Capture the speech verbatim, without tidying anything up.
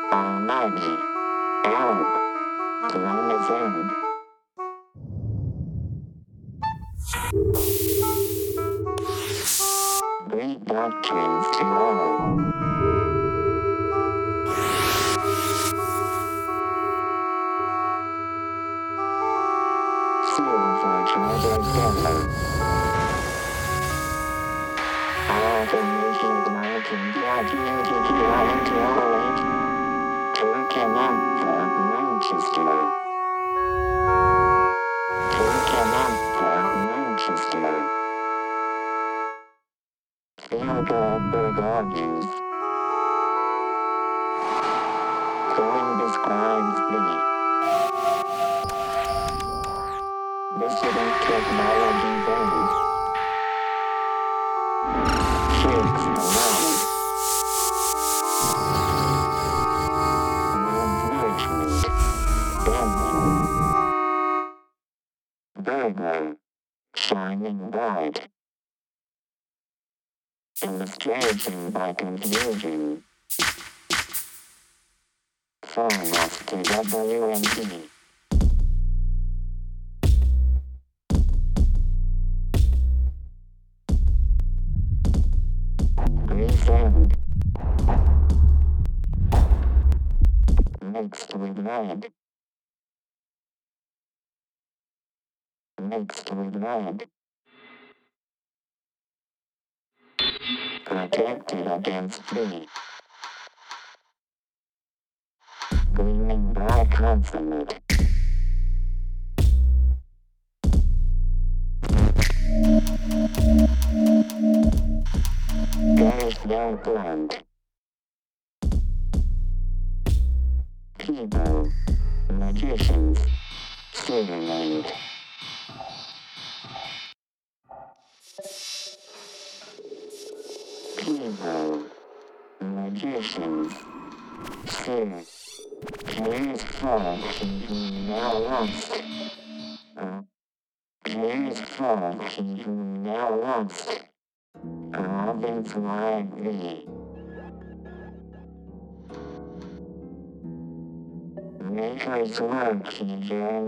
Almighty. Help. Clone is in. Great doctrines to all. Seal for treasure seven. All the nations mountain judging to Kira and Elite. Turkey for Manchester. Turkey for Manchester. Theodore argues. Coin describes the dissident technology varies. Shakes aloud. Non-management. Denver. Burger. Shining bright. Illustration by confusion. Phone off to W N T. Grease end. Mixed with red. Mixed with red. Protected against free. Gleaming bright consummate. Garish young blend. People. Magicians. Silverland. People. Magicians. Sir. Players fall who now lost. Uh, players fall who now lost. Province wide V. Makers work here.